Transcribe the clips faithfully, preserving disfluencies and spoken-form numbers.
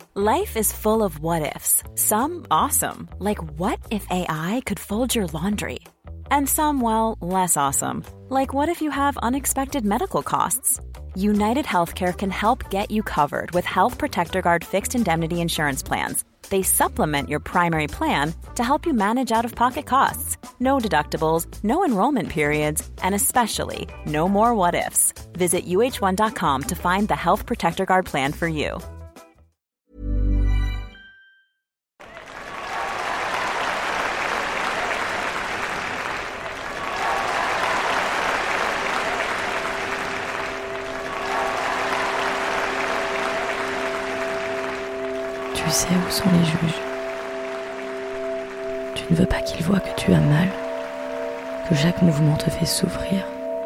Life is full of what-ifs. Some awesome, like what if A I could fold your laundry? And some, well, less awesome, like what if you have unexpected medical costs? United Healthcare can help get you covered with Health Protector Guard fixed indemnity insurance plans. They supplement your primary plan to help you manage out-of-pocket costs. No deductibles, no enrollment periods, and especially no more what-ifs. Visit U H one dot com to find the Health Protector Guard plan for you. Tu sais où sont les juges. Tu ne veux pas qu'ils voient que tu as mal, que chaque mouvement te fait souffrir.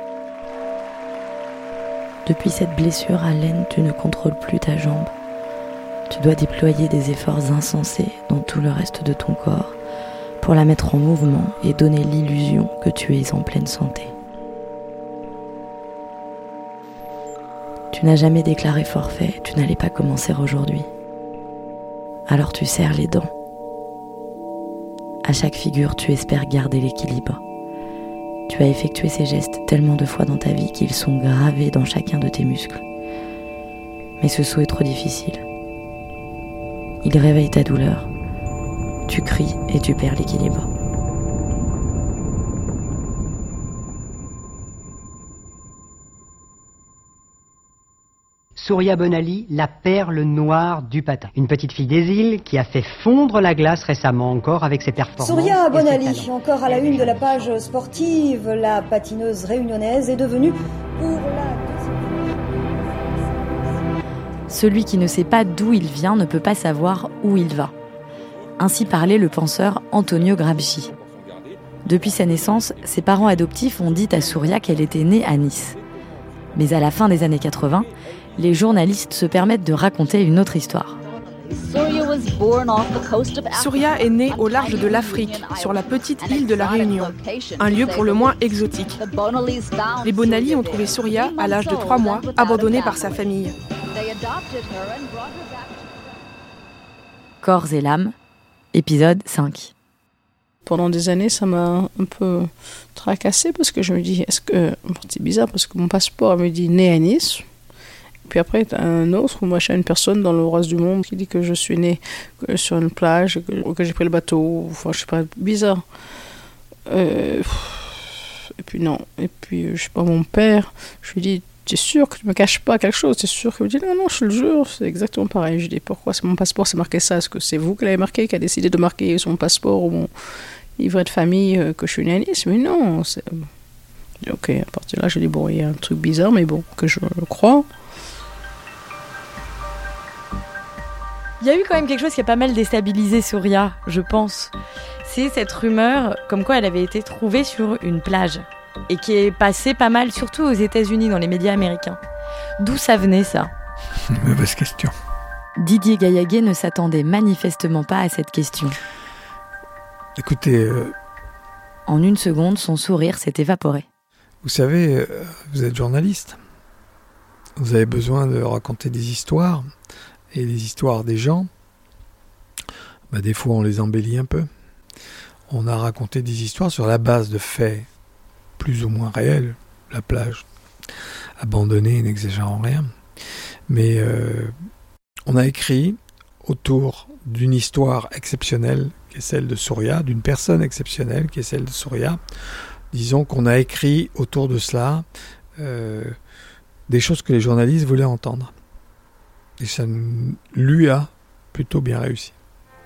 Depuis cette blessure à l'aine, tu ne contrôles plus ta jambe. Tu dois déployer des efforts insensés dans tout le reste de ton corps pour la mettre en mouvement et donner l'illusion que tu es en pleine santé. Tu n'as jamais déclaré forfait, tu n'allais pas commencer aujourd'hui. Alors tu serres les dents. À chaque figure, tu espères garder l'équilibre. Tu as effectué ces gestes tellement de fois dans ta vie qu'ils sont gravés dans chacun de tes muscles. Mais ce saut est trop difficile. Il réveille ta douleur. Tu cries et tu perds l'équilibre. Surya Bonali, la perle noire du patin. Une petite fille des îles qui a fait fondre la glace récemment encore avec ses performances. Surya Bonali, encore à la une de la page sportive, la patineuse réunionnaise est devenue pour la... Celui qui ne sait pas d'où il vient ne peut pas savoir où il va. Ainsi parlait le penseur Antonio Gramsci. Depuis sa naissance, ses parents adoptifs ont dit à Surya qu'elle était née à Nice. Mais à la fin des années quatre-vingts, les journalistes se permettent de raconter une autre histoire. Surya est née au large de l'Afrique, sur la petite île de la Réunion, un lieu pour le moins exotique. Les Bonali ont trouvé Surya à l'âge de trois mois, abandonnée par sa famille. Corps et l'âme, épisode cinq. Pendant des années, ça m'a un peu tracassée parce que je me dis, est-ce que... C'est bizarre parce que mon passeport me dit né à Nice. Puis après, un autre où moi, j'ai une personne dans le reste du monde qui dit que je suis née sur une plage, que, que j'ai pris le bateau. Enfin, je sais pas, bizarre. Euh, et puis non. Et puis, je sais pas, mon père, je lui dis, t'es sûr que tu me caches pas quelque chose? T'es sûr qu'il me dit, non, non, je te le jure, c'est exactement pareil. Je dis, pourquoi c'est mon passeport, c'est marqué ça? Est-ce que c'est vous qui l'avez marqué, qui a décidé de marquer sur mon passeport ou mon livret de famille euh, que je suis née à Nice? Mais non, c'est... Ok, à partir de là, je dis, bon, il y a un truc bizarre, mais bon, que je crois. Il y a eu quand même quelque chose qui a pas mal déstabilisé Surya, je pense. C'est cette rumeur comme quoi elle avait été trouvée sur une plage et qui est passée pas mal, surtout aux États-Unis, dans les médias américains. D'où ça venait, ça? Mauvaise question. Didier Gaillaguet ne s'attendait manifestement pas à cette question. Écoutez... Euh... En une seconde, son sourire s'est évaporé. Vous savez, euh, vous êtes journaliste. Vous avez besoin de raconter des histoires... Et les histoires des gens, bah des fois on les embellit un peu. On a raconté des histoires sur la base de faits plus ou moins réels. La plage abandonnée, n'exagérant rien. Mais euh, on a écrit autour d'une histoire exceptionnelle qui est celle de Surya, d'une personne exceptionnelle qui est celle de Surya. Disons qu'on a écrit autour de cela euh, des choses que les journalistes voulaient entendre. Et ça lui a plutôt bien réussi.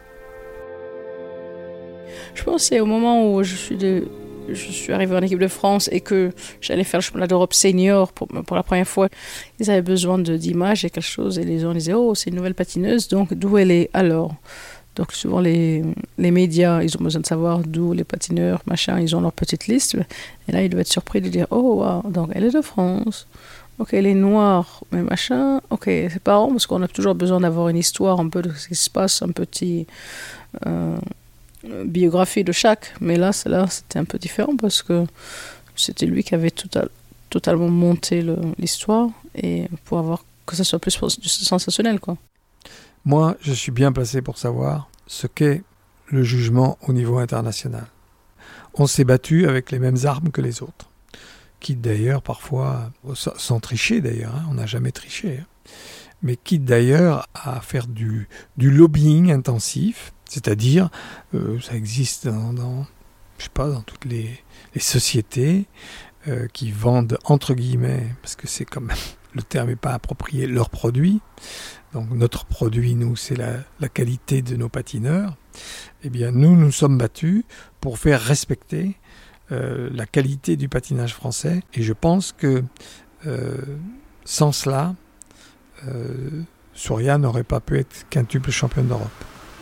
Je pense que c'est au moment où je suis, de, je suis arrivée en équipe de France et que j'allais faire le championnat d'Europe senior pour, pour la première fois. Ils avaient besoin de, d'images et quelque chose et les gens disaient « Oh, c'est une nouvelle patineuse, donc d'où elle est alors ?» Donc souvent les, les médias, ils ont besoin de savoir d'où les patineurs, machin, ils ont leur petite liste. Et là, ils doivent être surpris de dire « Oh, wow, donc elle est de France. » Ok, elle est noire, mais machin. Ok, c'est pas rond parce qu'on a toujours besoin d'avoir une histoire un peu de ce qui se passe, un petit euh, biographie de chaque. Mais là, là, c'était un peu différent parce que c'était lui qui avait total, totalement monté le, l'histoire et pour avoir que ça soit plus sensationnel, quoi. Moi, je suis bien placé pour savoir ce qu'est le jugement au niveau international. On s'est battu avec les mêmes armes que les autres. Quitte d'ailleurs parfois, sans tricher d'ailleurs, hein, on n'a jamais triché, hein, mais quitte d'ailleurs à faire du, du lobbying intensif, c'est-à-dire, euh, ça existe dans, dans, je sais pas, dans toutes les, les sociétés euh, qui vendent, entre guillemets, parce que c'est quand même, le terme n'est pas approprié, leurs produits. Donc notre produit, nous, c'est la, la qualité de nos patineurs. Eh bien, nous, nous sommes battus pour faire respecter Euh, la qualité du patinage français, et je pense que euh, sans cela, euh, Souria n'aurait pas pu être quintuple championne d'Europe.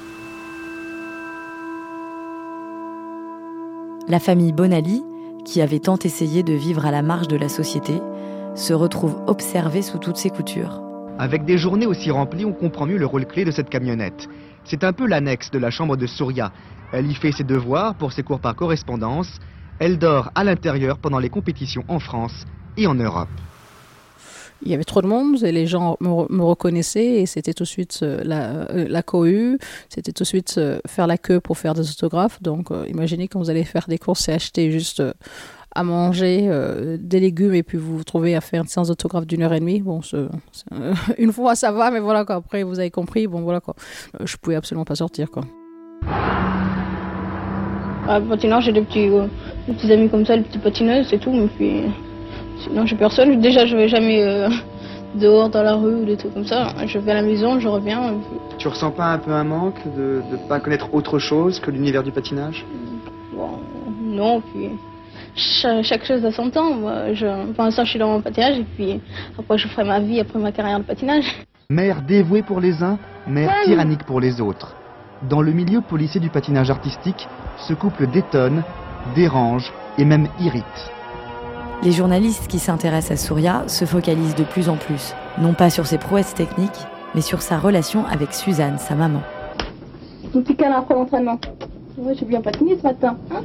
La famille Bonali, qui avait tant essayé de vivre à la marge de la société, se retrouve observée sous toutes ses coutures. Avec des journées aussi remplies, on comprend mieux le rôle clé de cette camionnette. C'est un peu l'annexe de la chambre de Souria. Elle y fait ses devoirs pour ses cours par correspondance. Elle dort à l'intérieur pendant les compétitions en France et en Europe. Il y avait trop de monde et les gens me, me reconnaissaient et c'était tout de suite euh, la, euh, la cohue, c'était tout de suite euh, faire la queue pour faire des autographes. Donc euh, imaginez quand vous allez faire des courses et acheter juste euh, à manger euh, des légumes et puis vous vous trouvez à faire une séance d'autographe d'une heure et demie. Bon, c'est, c'est, euh, une fois ça va, mais voilà quoi. Après vous avez compris, bon voilà quoi. Euh, je pouvais absolument pas sortir quoi. À patinage, j'ai des petits, euh, des petits amis comme ça, les petites patineuses, c'est tout. Mais puis, sinon, j'ai personne. Déjà, je vais jamais euh, dehors dans la rue ou des trucs comme ça. Je vais à la maison, je reviens. Et puis... Tu ressens pas un peu un manque de ne pas connaître autre chose que l'univers du patinage? Bon, non, puis chaque, chaque chose a son temps. Moi, je, pour l'instant, je suis dans mon patinage et puis après, je ferai ma vie après ma carrière de patinage. Mère dévouée pour les uns, mère ouais. tyrannique pour les autres. Dans le milieu policier du patinage artistique, ce couple détonne, dérange et même irrite. Les journalistes qui s'intéressent à Souria se focalisent de plus en plus, non pas sur ses prouesses techniques, mais sur sa relation avec Suzanne, sa maman. Mon petit câlin après l'entraînement. Ouais, j'ai bien patiné ce matin. Hein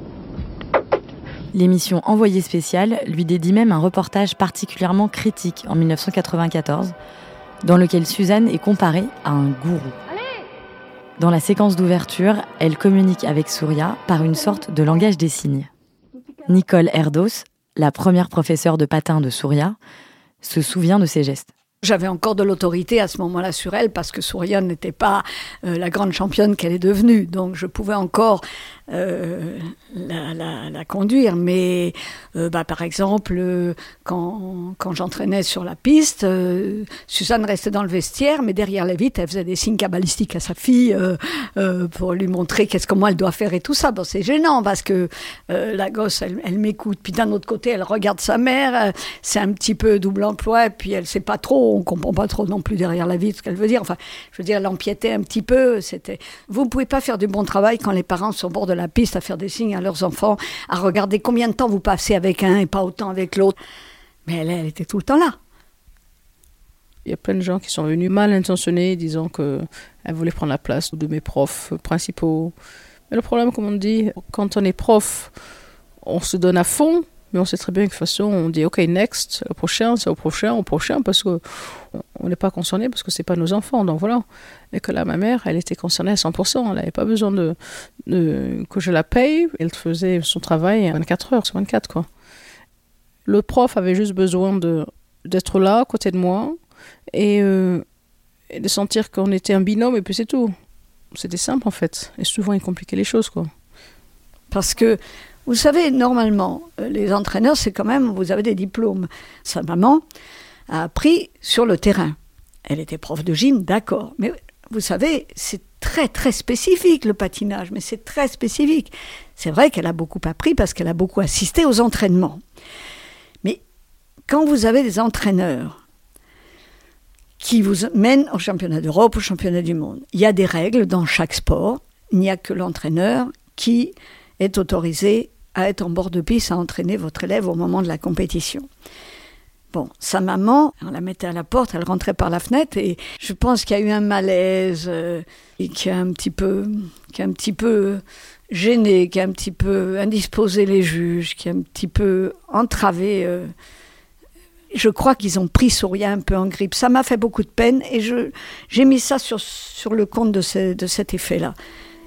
L'émission Envoyé spécial lui dédie même un reportage particulièrement critique en dix-neuf cent quatre-vingt-quatorze, dans lequel Suzanne est comparée à un gourou. Dans la séquence d'ouverture, elle communique avec Souria par une sorte de langage des signes. Nicole Erdos, la première professeure de patin de Souria, se souvient de ces gestes. J'avais encore de l'autorité à ce moment-là sur elle parce que Souria n'était pas euh, la grande championne qu'elle est devenue. Donc je pouvais encore euh, la, la, la conduire. Mais euh, bah, par exemple, euh, quand, quand j'entraînais sur la piste, euh, Suzanne restait dans le vestiaire, mais derrière les vitres, elle faisait des signes cabalistiques à sa fille euh, euh, pour lui montrer qu'est-ce, comment elle doit faire et tout ça. Bon, c'est gênant parce que euh, la gosse, elle, elle m'écoute. Puis d'un autre côté, elle regarde sa mère. Euh, c'est un petit peu double emploi. Et puis elle ne sait pas trop. On ne comprend pas trop non plus derrière la vitre ce qu'elle veut dire. Enfin, je veux dire, elle empiétait un petit peu. C'était... Vous ne pouvez pas faire du bon travail quand les parents sont au bord de la piste à faire des signes à leurs enfants, à regarder combien de temps vous passez avec un et pas autant avec l'autre. Mais elle, elle était tout le temps là. Il y a plein de gens qui sont venus mal intentionnés, disant qu'elle voulait prendre la place de mes profs principaux. Mais le problème, comme on dit, quand on est prof, on se donne à fond. Mais on sait très bien que de toute façon, on dit « OK, next, le prochain, c'est au prochain, au prochain », parce qu'on n'est pas concerné, parce que ce n'est pas nos enfants, donc voilà. Et que là, ma mère, elle était concernée à cent pour cent, elle n'avait pas besoin de, de, que je la paye, elle faisait son travail vingt-quatre heures sur vingt-quatre, quoi. Le prof avait juste besoin de, d'être là, à côté de moi, et, euh, et de sentir qu'on était un binôme, et puis c'est tout. C'était simple, en fait. Et souvent, il compliquait les choses, quoi. Parce que vous savez, normalement, les entraîneurs, c'est quand même, vous avez des diplômes. Sa maman a appris sur le terrain. Elle était prof de gym, d'accord. Mais vous savez, c'est très, très spécifique, le patinage. Mais c'est très spécifique. C'est vrai qu'elle a beaucoup appris parce qu'elle a beaucoup assisté aux entraînements. Mais quand vous avez des entraîneurs qui vous mènent au championnat d'Europe, au championnat du monde, il y a des règles dans chaque sport. Il n'y a que l'entraîneur qui est autorisé à être en bord de piste, à entraîner votre élève au moment de la compétition. Bon, sa maman, on la mettait à la porte, elle rentrait par la fenêtre et je pense qu'il y a eu un malaise euh, et qui a un petit peu, qui a un petit peu gêné, qui a un petit peu indisposé les juges, qui a un petit peu entravé. Euh, je crois qu'ils ont pris Surya un peu en grippe. Ça m'a fait beaucoup de peine et je, j'ai mis ça sur, sur le compte de, ce, de cet effet-là.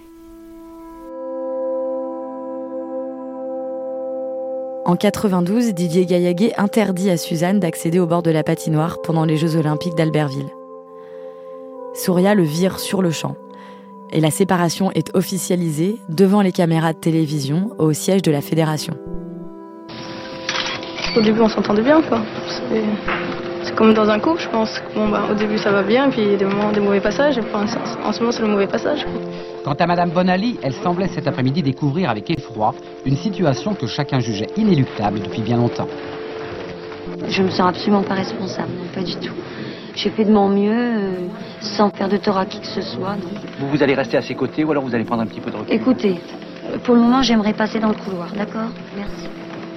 En quatre-vingt-douze, Didier Gaillaguet interdit à Suzanne d'accéder au bord de la patinoire pendant les Jeux Olympiques d'Albertville. Surya le vire sur le champ. Et la séparation est officialisée devant les caméras de télévision au siège de la fédération. Au début, on s'entendait bien, quoi. C'est, c'est comme dans un couple, je pense. Bon, bah, au début, ça va bien, puis il y a des moments, des mauvais passages. Et puis, en ce moment, c'est le mauvais passage, quoi. Quant à Madame Bonali, elle semblait cet après-midi découvrir avec effroi une situation que chacun jugeait inéluctable depuis bien longtemps. Je me sens absolument pas responsable, non, pas du tout. J'ai fait de mon mieux, euh, sans faire de tort à qui que ce soit. Donc... Vous, vous allez rester à ses côtés ou alors vous allez prendre un petit peu de recul? Écoutez, pour le moment, j'aimerais passer dans le couloir, d'accord? Merci.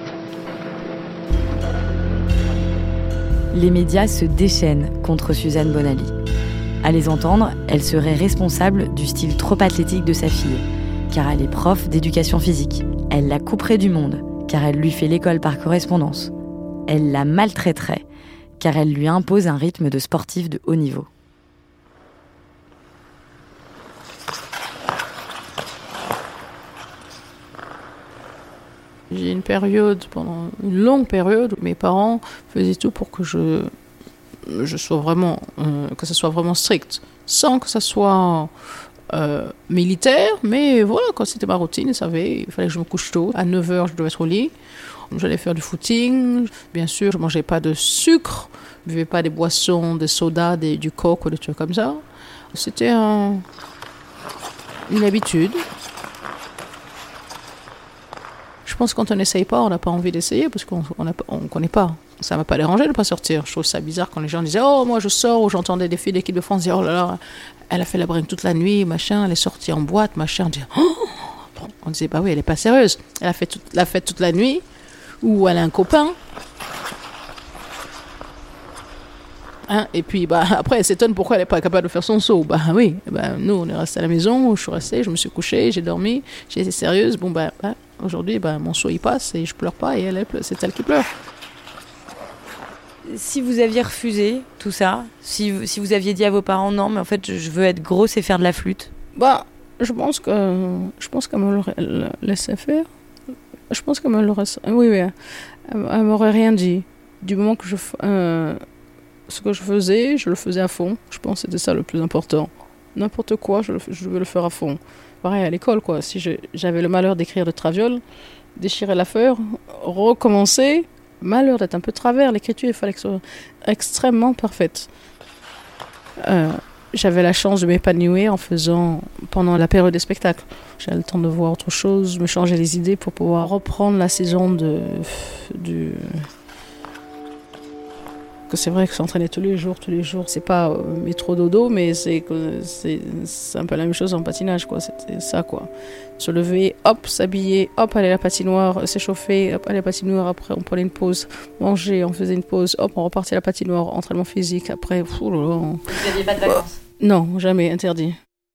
Les médias se déchaînent contre Suzanne Bonali. À les entendre, elle serait responsable du style trop athlétique de sa fille, car elle est prof d'éducation physique. Elle la couperait du monde, car elle lui fait l'école par correspondance. Elle la maltraiterait, car elle lui impose un rythme de sportif de haut niveau. J'ai une période, pendant une longue période, où mes parents faisaient tout pour que je, je sois vraiment, euh, que ça soit vraiment strict, sans que ça soit euh, militaire, mais voilà, quand c'était ma routine, ils savaient, il fallait que je me couche tôt. À neuf heures, je devais être au lit. J'allais faire du footing. Bien sûr, je ne mangeais pas de sucre, je ne buvais pas des boissons, des sodas, des, du coke ou des trucs comme ça. C'était un, une habitude. Je pense que quand on n'essaye pas, on n'a pas envie d'essayer parce qu'on ne connaît pas. Ça ne m'a pas dérangé de ne pas sortir. Je trouve ça bizarre quand les gens disaient « Oh, moi je sors » ou j'entendais des filles d'équipe de France dire « Oh là là, elle a fait la bringue toute la nuit, machin, elle est sortie en boîte, machin. » On disait « Oh !» On disait « Bah oui, elle n'est pas sérieuse. Elle a fait toute la fête toute la nuit ou elle a un copain. » Hein, et puis bah, après, elle s'étonne pourquoi elle n'est pas capable de faire son saut. Bah oui, bah, nous on est restés à la maison, je suis restée, je me suis couchée, j'ai dormi, j'ai été sérieuse. Bon bah, bah aujourd'hui, bah, mon saut il passe et je pleure pas et elle, elle pleure, c'est elle qui pleure. Si vous aviez refusé tout ça, si vous, si vous aviez dit à vos parents non, mais en fait je veux être grosse et faire de la flûte. Bah, je pense que je pense qu'elle me l'aurait laissé faire. Je pense qu'elle me l'aurait. Oui, oui, elle, elle m'aurait rien dit. Du moment que je euh, ce que je faisais, je le faisais à fond. Je pense que c'était ça le plus important. N'importe quoi, je, le, je devais le faire à fond. Pareil à l'école, quoi. Si je, j'avais le malheur d'écrire de traviole, déchirer la feuille, recommencer, malheur d'être un peu travers, l'écriture, il fallait que ce soit extrêmement parfaite. Euh, j'avais la chance de m'épanouir en faisant, pendant la période des spectacles. J'avais le temps de voir autre chose, me changer les idées pour pouvoir reprendre la saison de, du... Que c'est vrai que s'entraîner tous les jours, tous les jours, c'est pas euh, métro dodo, mais c'est, c'est, c'est un peu la même chose en patinage, quoi. C'était ça, quoi. Se lever, hop, s'habiller, hop, aller à la patinoire, s'échauffer, hop, aller à la patinoire, après on prenait une pause, manger, on faisait une pause, hop, on repartait à la patinoire, entraînement physique, après, pfff, là, là. Vous n'aviez pas de vacances? Non, jamais, interdit.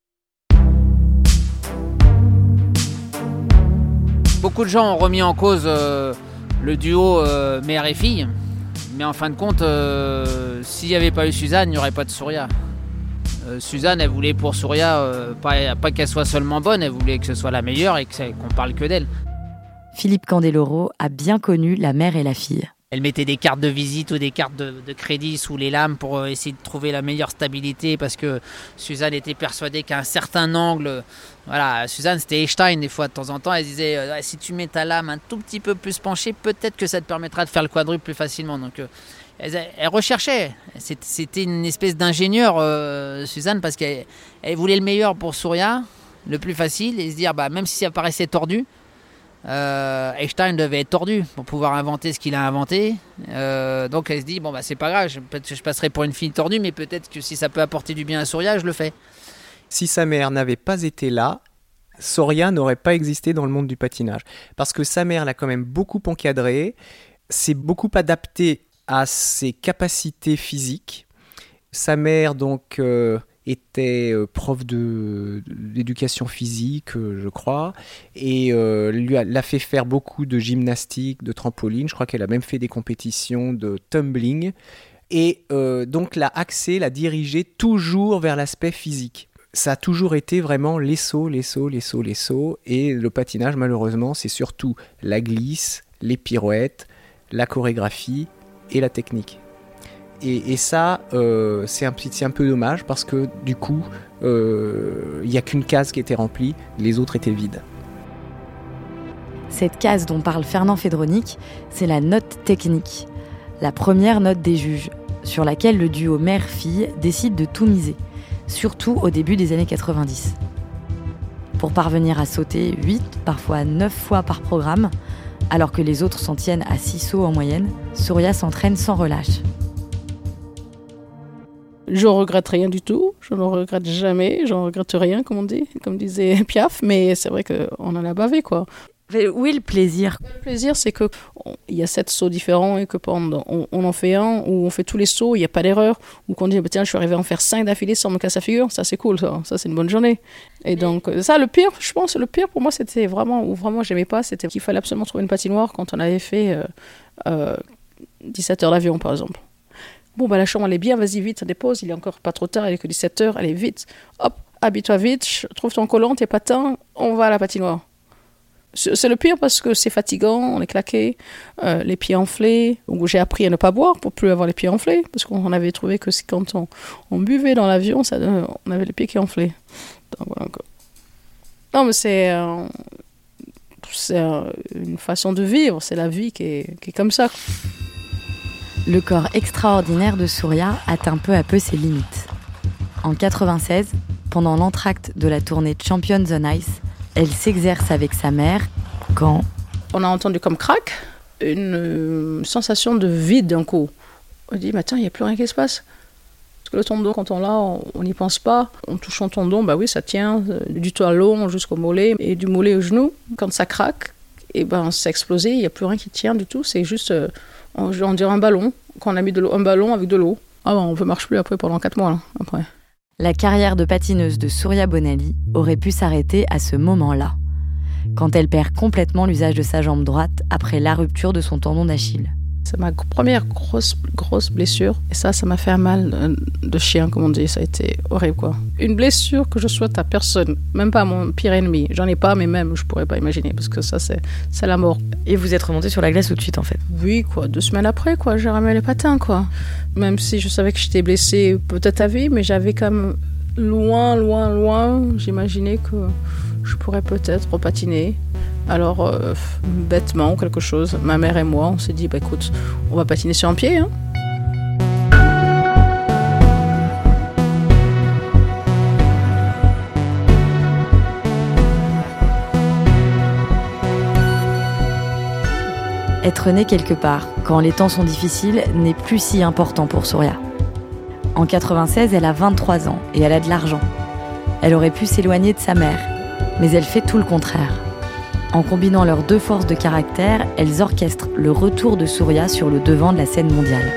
Beaucoup de gens ont remis en cause euh, le duo euh, mère et fille. Mais en fin de compte, euh, s'il n'y avait pas eu Suzanne, il n'y aurait pas de Surya. Euh, Suzanne, elle voulait pour Surya, euh, pas, pas qu'elle soit seulement bonne, elle voulait que ce soit la meilleure et que c'est, qu'on parle que d'elle. Philippe Candeloro a bien connu la mère et la fille. Elle mettait des cartes de visite ou des cartes de, de crédit sous les lames pour euh, essayer de trouver la meilleure stabilité parce que Suzanne était persuadée qu'à un certain angle, voilà, Suzanne c'était Einstein des fois de temps en temps, elle disait euh, si tu mets ta lame un tout petit peu plus penchée, peut-être que ça te permettra de faire le quadruple plus facilement. Donc euh, elle, elle recherchait, c'était, c'était une espèce d'ingénieur euh, Suzanne parce qu'elle elle voulait le meilleur pour Surya, le plus facile et se dire bah, même si ça paraissait tordu, Euh, Einstein devait être tordu pour pouvoir inventer ce qu'il a inventé. Euh, donc elle se dit bon bah c'est pas grave, je, peut-être que je passerai pour une fille tordue, mais peut-être que si ça peut apporter du bien à Surya, je le fais. Si sa mère n'avait pas été là, Surya n'aurait pas existé dans le monde du patinage. Parce que sa mère l'a quand même beaucoup encadré, s'est beaucoup adapté à ses capacités physiques. Sa mère donc euh, était euh, prof de, d'éducation physique, euh, je crois, et euh, lui a, l'a fait faire beaucoup de gymnastique, de trampoline. Je crois qu'elle a même fait des compétitions de tumbling. Et euh, donc l'a axé, l'a dirigé toujours vers l'aspect physique. Ça a toujours été vraiment les sauts, les sauts, les sauts, les sauts. Et le patinage, malheureusement, c'est surtout la glisse, les pirouettes, la chorégraphie et la technique. Et, et ça, euh, c'est, un, c'est un peu dommage parce que du coup, il euh, n'y a qu'une case qui était remplie, les autres étaient vides. Cette case dont parle Fernand Fédronic, c'est la note technique. La première note des juges, sur laquelle le duo mère-fille décide de tout miser. Surtout au début des années quatre-vingt-dix. Pour parvenir à sauter huit, parfois neuf fois par programme, alors que les autres s'en tiennent à six sauts en moyenne, Surya s'entraîne sans relâche. Je regrette rien du tout, je ne regrette jamais, j'en regrette rien, comme on dit, comme disait Piaf, mais c'est vrai qu'on en a bavé, quoi. Où est le plaisir ? Le plaisir, c'est qu'il y a sept sauts différents et que pendant, on, on en fait un où on fait tous les sauts, il n'y a pas d'erreur. Ou qu'on dit, bah, tiens, je suis arrivé à en faire cinq d'affilée sans me casser la figure. Ça, c'est cool, ça. Ça, c'est une bonne journée. Et donc, ça, le pire, je pense, le pire pour moi, c'était vraiment, ou vraiment, j'aimais pas, c'était qu'il fallait absolument trouver une patinoire quand on avait fait euh, euh, dix-sept heures d'avion, par exemple. Bon, bah, la chambre, elle est bien, vas-y, vite, ça dépose, il est encore pas trop tard, il est que dix-sept heures, allez, vite. Hop, habille-toi vite, trouve ton collant, tes patins, on va à la patinoire. C'est le pire parce que c'est fatigant, on est claqué, euh, les pieds enflés. Donc j'ai appris à ne pas boire pour plus avoir les pieds enflés, parce qu'on avait trouvé que quand on, on buvait dans l'avion, ça, on avait les pieds qui enflaient. Donc, voilà. Non, mais c'est, euh, c'est euh, une façon de vivre, c'est la vie qui est, qui est comme ça. Le corps extraordinaire de Surya atteint peu à peu ses limites. En quatre-vingt-seize, pendant l'entracte de la tournée Champions on Ice, elle s'exerce avec sa mère quand... On a entendu comme crack, une euh, sensation de vide d'un coup. On dit, mais attends, il n'y a plus rien qui se passe. Parce que le tendon, quand on l'a, on n'y pense pas. En touchant le tendon, bah oui, ça tient euh, du talon jusqu'au mollet et du mollet au genou. Quand ça craque, et ben, c'est explosé, il n'y a plus rien qui tient du tout. C'est juste, euh, on, on dirait un ballon. Quand on a mis de l'eau, un ballon avec de l'eau. Ah ben, on ne marche plus après pendant quatre mois, là, après. La carrière de patineuse de Surya Bonali aurait pu s'arrêter à ce moment-là, quand elle perd complètement l'usage de sa jambe droite après la rupture de son tendon d'Achille. C'est ma première grosse, grosse blessure. Et ça, ça m'a fait un mal de chien, comme on dit. Ça a été horrible, quoi. Une blessure que je souhaite à personne, même pas à mon pire ennemi. J'en ai pas, mais même, je pourrais pas imaginer, parce que ça, c'est, c'est la mort. Et vous êtes remontée sur la glace tout de suite, en fait ? Oui, quoi. Deux semaines après, quoi. J'ai ramené les patins, quoi. Même si je savais que j'étais blessée peut-être à vie, mais j'avais quand même loin, loin, loin, j'imaginais que je pourrais peut-être repatiner. Alors, euh, bêtement, quelque chose, ma mère et moi, on s'est dit, bah écoute, on va patiner sur un pied, hein. Être née quelque part, quand les temps sont difficiles, n'est plus si important pour Surya. En quatre-vingt-seize, elle a vingt-trois ans et elle a de l'argent. Elle aurait pu s'éloigner de sa mère, mais elle fait tout le contraire. En combinant leurs deux forces de caractère, elles orchestrent le retour de Surya sur le devant de la scène mondiale.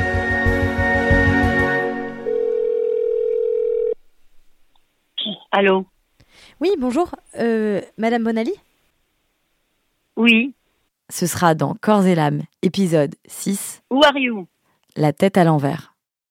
Allô ? Oui, bonjour. Euh, Madame Bonali ? Oui. Ce sera dans Corps et l'âme, épisode six. Who are you ? La tête à l'envers.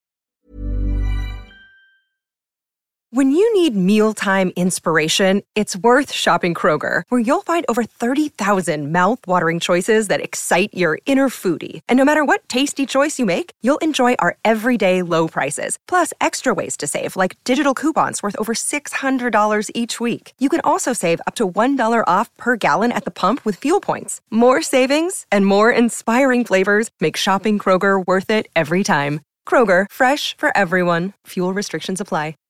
When you need mealtime inspiration, it's worth shopping Kroger, where you'll find over thirty thousand mouth-watering choices that excite your inner foodie. And no matter what tasty choice you make, you'll enjoy our everyday low prices, plus extra ways to save, like digital coupons worth over six hundred dollars each week. You can also save up to one dollar off per gallon at the pump with fuel points. More savings and more inspiring flavors make shopping Kroger worth it every time. Kroger, fresh for everyone. Fuel restrictions apply.